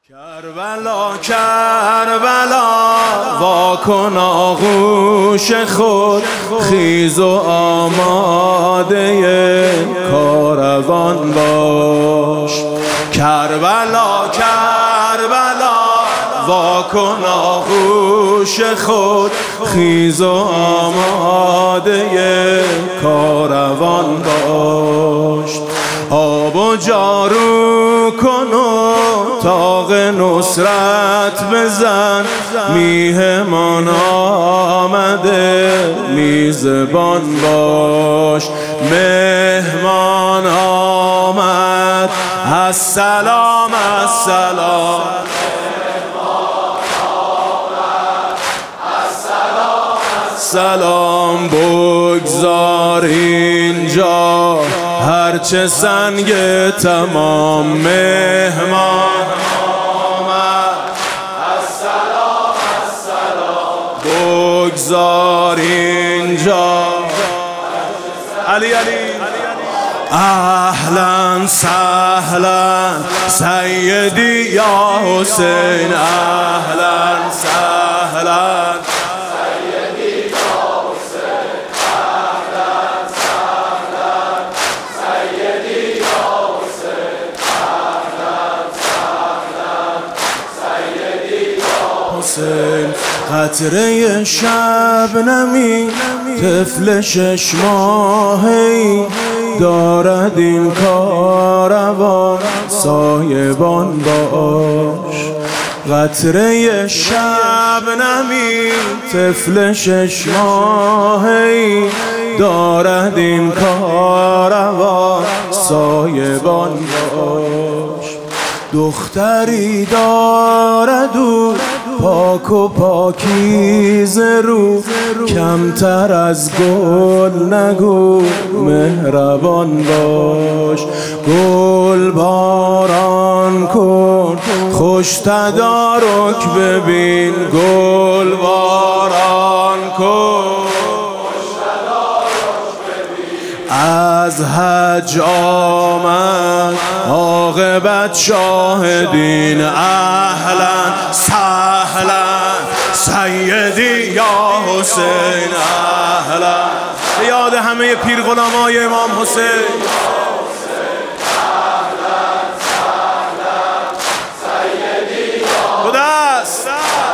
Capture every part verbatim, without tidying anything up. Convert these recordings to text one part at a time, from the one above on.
کربلا کربلا واکن آغوش خود، خیز و آماده کاروان باش. کربلا کربلا واکن آغوش خود، خیز و آماده کاروان باش. آب و جارو کن و تاق نصرت بزن، میهمان آمده میزبان باش. مهمان آمد السلام السلام، سلام بگذار اینجا هرچه سنگ تمام. مهمان آمد السلام السلام، بگذار اینجا. علی علی اهلا سهلا سیدی یا حسین، اهلا سهلا حسین. قطره شبنمی طفل شش ماهی دارد این کاروان سایبان باش. قطره شبنمی طفل شش ماهی دارد این کاروان سایبان باش. دختری دارد او پاک و پاکیزه رو، کمتر از گل نگو مهربان باش. گل باران کن خوش تدارک ببین، گل باران کن از حج آمد عاقبت شاهدین. اهلا سهلا سیدی یا حسین، اهلا. یاد همه پیر غلامای امام حسین. خداست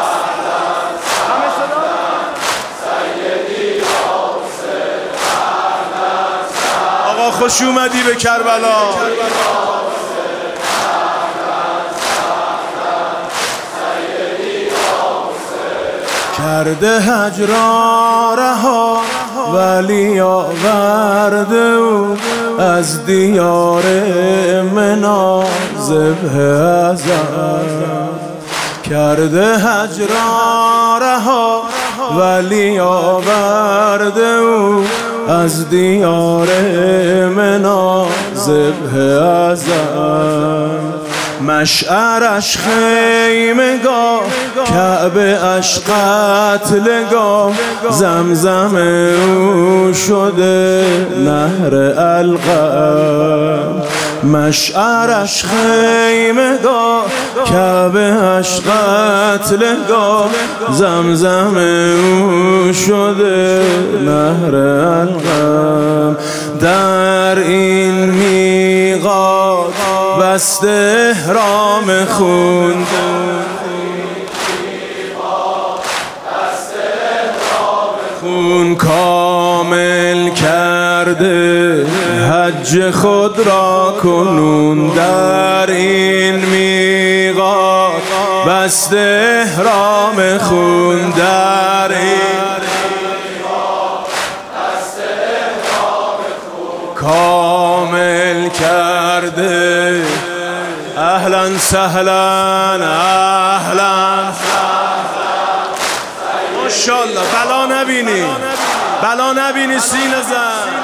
آقا، خوش اومدی به کربلا. کرده هجرا رها ولی آورده او از دیار منا ذبح ازم. کرده هجرا رها ولی آورده او از دیار منا ذبح ازم. مشعرش خیمگاه، کعبه اش قتلگاه، زمزم او شده نهر القم. مشعرش خیمگاه، کعبه اش قتلگاه، زمزم او شده نهر القم. در این میقات بسته احرام خون، خون کامل کرده حج خود را کنون. در این میقات بسته احرام خون، در این کامل کرده. اهلا سهلا اهلا ماشاءالله. بلا نبینی بلا نبینی سینه زن.